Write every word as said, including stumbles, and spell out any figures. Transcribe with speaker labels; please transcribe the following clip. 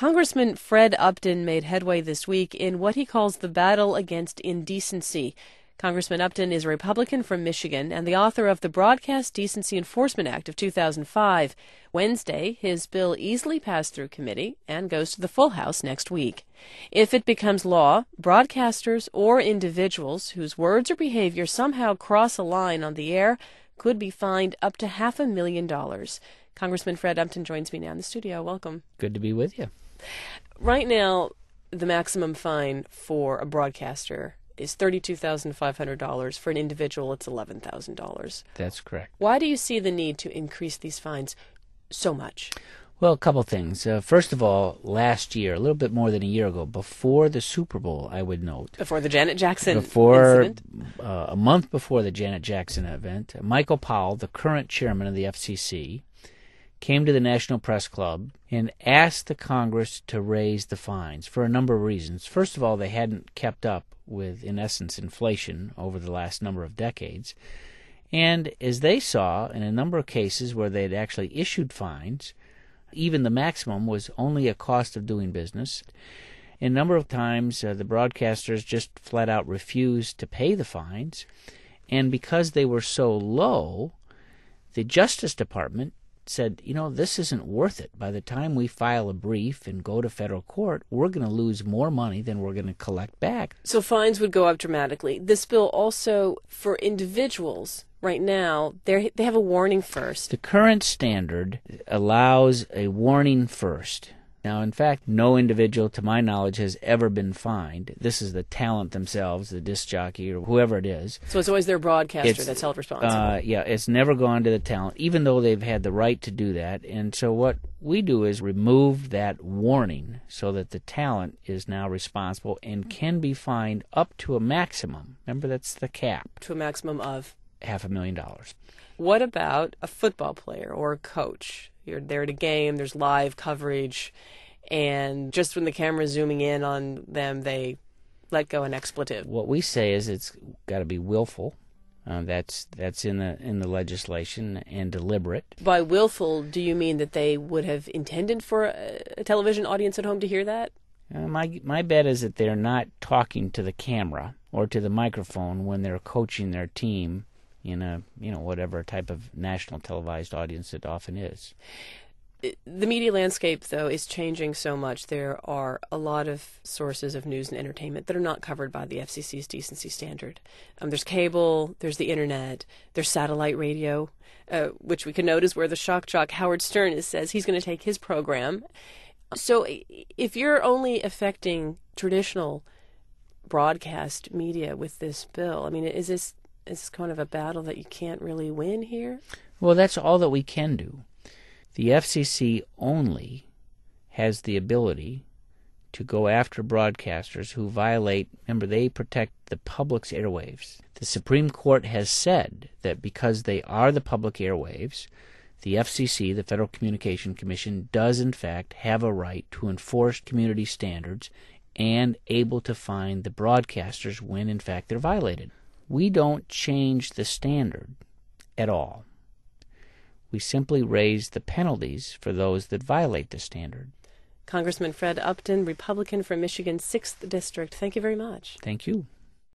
Speaker 1: Congressman Fred Upton made headway this week in what he calls the battle against indecency. Congressman Upton is a Republican from Michigan and the author of the Broadcast Decency Enforcement Act of two thousand five. Wednesday, his bill easily passed through committee and goes to the full House next week. If it becomes law, broadcasters or individuals whose words or behavior somehow cross a line on the air could be fined up to half a million dollars. Congressman Fred Upton joins me now in the studio. Welcome.
Speaker 2: Good to be with you.
Speaker 1: Right now, the maximum fine for a broadcaster is thirty-two thousand five hundred dollars. For an individual, it's eleven thousand dollars.
Speaker 2: That's correct.
Speaker 1: Why do you see the need to increase these fines so much?
Speaker 2: Well, a couple things. Uh, first of all, last year, a little bit more than a year ago, before the Super Bowl, I would note.
Speaker 1: Before the Janet Jackson
Speaker 2: before,
Speaker 1: incident?
Speaker 2: Uh, a month before the Janet Jackson event, Michael Powell, the current chairman of the F C C, came to the National Press Club and asked the Congress to raise the fines for a number of reasons. First of all, they hadn't kept up with, in essence, inflation over the last number of decades. And as they saw, in a number of cases where they had actually issued fines, even the maximum was only a cost of doing business. A number of times, uh, the broadcasters just flat out refused to pay the fines. And because they were so low, the Justice Department said, you know, this isn't worth it. By the time we file a brief and go to federal court, we're going to lose more money than we're going to collect back.
Speaker 1: So fines would go up dramatically. This bill also, for individuals, right now, they they have a warning first.
Speaker 2: The current standard allows a warning first. Now, in fact, no individual, to my knowledge, has ever been fined. This is the talent themselves, the disc jockey or whoever it is.
Speaker 1: So it's always their broadcaster
Speaker 2: It's,
Speaker 1: that's held responsible.
Speaker 2: Uh, yeah, it's never gone to the talent, even though they've had the right to do that. And so what we do is remove that warning so that the talent is now responsible and can be fined up to a maximum. Remember, that's the cap.
Speaker 1: To a maximum of?
Speaker 2: Half a million dollars.
Speaker 1: What about a football player or a coach? You're there at a game, there's live coverage, and just when the camera's zooming in on them, they let go an expletive.
Speaker 2: What we say is it's got to be willful. Uh, that's that's in the in the legislation, and deliberate.
Speaker 1: By willful, do you mean that they would have intended for a, a television audience at home to hear that?
Speaker 2: Uh, my my bet is that they're not talking to the camera or to the microphone when they're coaching their team in a, you know, whatever type of national televised audience it often is.
Speaker 1: The media landscape, though, is changing so much. There are a lot of sources of news and entertainment that are not covered by the F C C's decency standard. Um, there's cable, there's the internet, there's satellite radio, uh, which we can note is where the shock jock Howard Stern is, says he's going to take his program. So if you're only affecting traditional broadcast media with this bill, I mean, is this is this kind of a battle that you can't really win here? Well,
Speaker 2: that's all that we can do. The F C C only has the ability to go after broadcasters who violate, remember, they protect the public's airwaves. The Supreme Court has said that because they are the public airwaves, the F C C, the Federal Communication Commission, does in fact have a right to enforce community standards and able to fine the broadcasters when in fact they're violated. We don't change the standard at all. We simply raise the penalties for those that violate the standard.
Speaker 1: Congressman Fred Upton, Republican from Michigan's sixth District, thank you very much.
Speaker 2: Thank you.